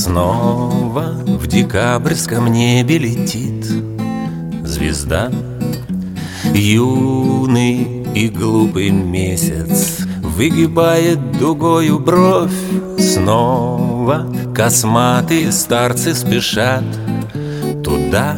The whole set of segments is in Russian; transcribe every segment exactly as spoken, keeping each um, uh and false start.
Снова в декабрьском небе летит звезда. Юный и глупый месяц выгибает дугою бровь. Снова косматые старцы спешат туда,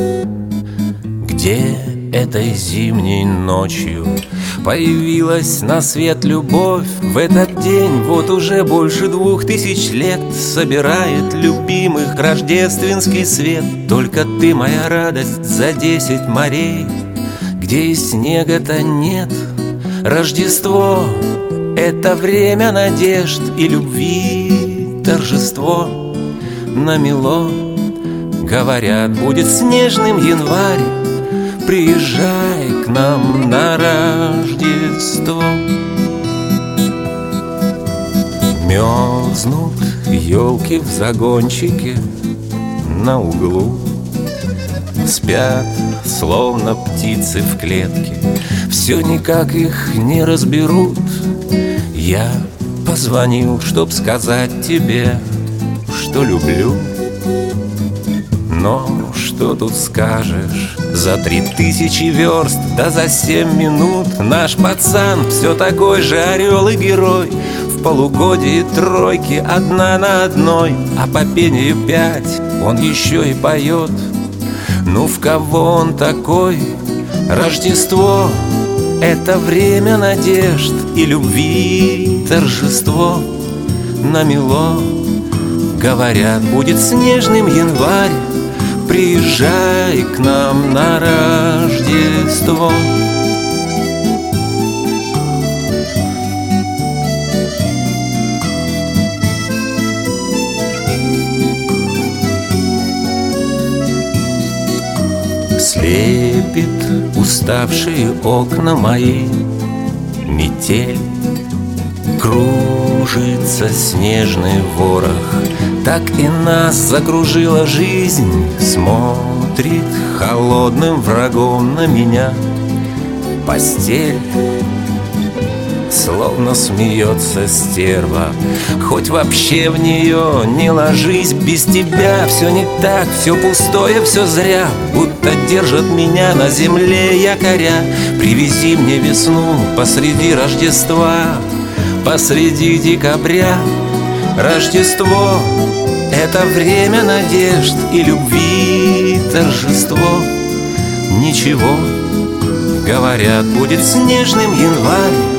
где этой зимней ночью появилась на свет любовь. В этот день вот уже больше двух тысяч лет собирает любимых рождественский свет. Только ты, моя радость, за десять морей, где и снега-то нет. Рождество — это время надежд и любви, торжество намело. Говорят, будет снежным январь, приезжай к нам на Рождество. Мерзнут елки в загончике на углу, спят, словно птицы в клетке, все никак их не разберут. Я позвонил, чтоб сказать тебе, что люблю. Но что тут скажешь? За три тысячи верст, да за семь минут наш пацан все такой же орел и герой. В полугодии тройки одна на одной, а по пению пять он еще и поет. Ну в кого он такой? Рождество — это время надежд и любви, торжество намело. Говорят, будет снежным январь, приезжай к нам на Рождество. Слепит уставшие окна мои метель, кружится снежный ворох. Так и нас закружила жизнь, смотрит холодным врагом на меня постель. Словно смеется стерва, хоть вообще в нее не ложись. Без тебя все не так, все пустое, все зря, будто держат меня на земле якоря. Привези мне весну посреди Рождества, посреди декабря. Рождество — это время надежд и любви, торжество. Ничего, говорят, будет снежным январь,